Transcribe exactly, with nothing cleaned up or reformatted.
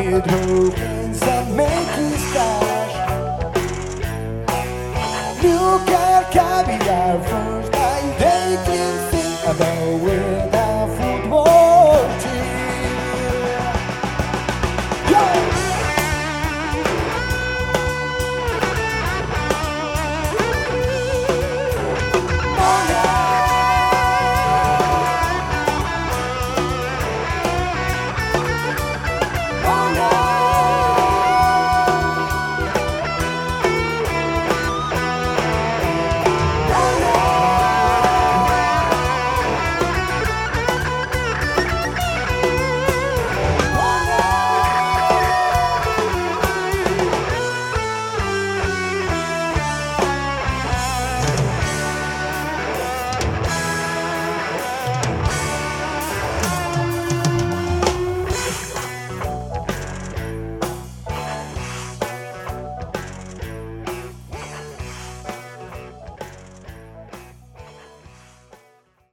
With hurricanes and making stars. Look at caviar first. I they can think about with a football team. Yeah. Oh, no.